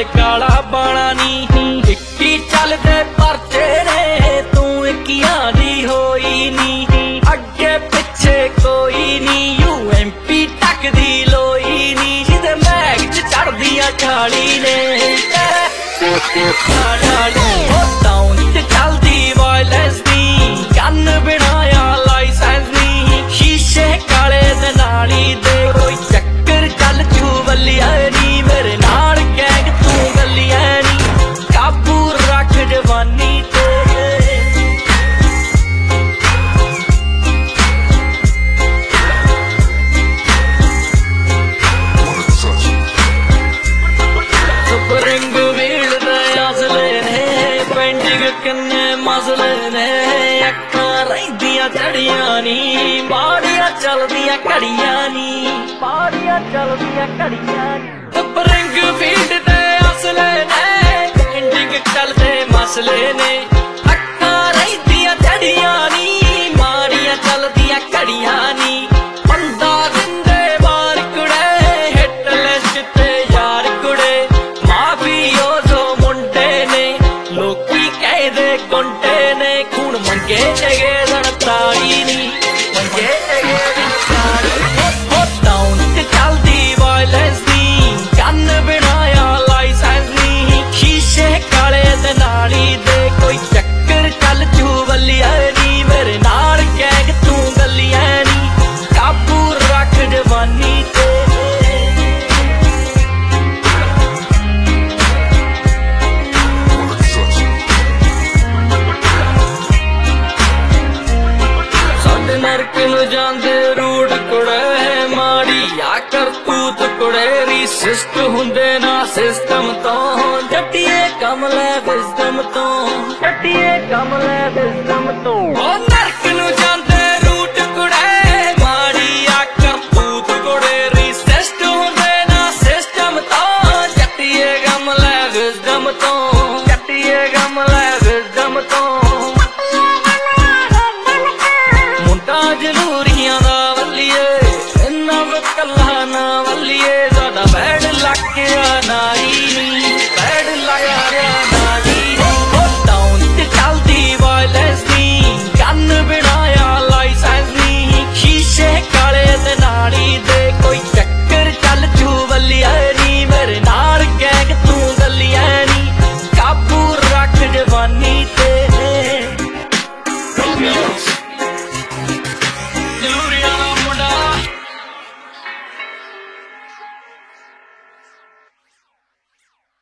काला बाणा नी इक्की चलदे परचे ने तू इक्कियां दी होई नी अगे पिछे कोई नी UMP तक दी लोई नी जिदे मैग च चढ़दियां खाली ने टाउन च चलदी वायलेंस दी गन बनाया लाइसेंस नी शीशे काले दे नाली दे कोई चक्कर चल चू बलिया नी मेरे नाल गैंग तू गलिया नी काबू रख जवानी ते स्प्रिंग व्हील दे असले ने पेंटिंग किन्ने मसले ने अक्खां रहिंदियां चढ़ियां नी माड़ियां चलदियां घड़ियां नी माड़ियां चलदियां घड़ियां नी स्प्रिंग व्हील दे असले ने पेंटिंग चलदे मसले ने अक्खां रहिंदियां चढ़ियां नी माड़ियां चलदियां घड़ियां नी बंदा दिंदे बार कुड़े हिट लिस्ट ते यार कुड़े माफियो जो मुंडे ने लोकी कहदे गुंडे ने खून मंगे जगे ताड़ी नी मंगे जगे ताड़ी हो टाउन च चलदी वायलेंस दी गन बनाया लाइसेंस नी शीशे काले दे नाली दे कोई चक्कर चल चू बलिया नी मेरे नाल गैंग तू गलिया नी काबू रख जवानी ते नरक नूं जांदे रूट कुड़े माड़ी आ करतूत कुड़े रिसिस्ट हुंदे ना सिस्टम तो जट्टिए कम लै विज़डम तो जट्टिए कम लै विज़डम तो नरक नूं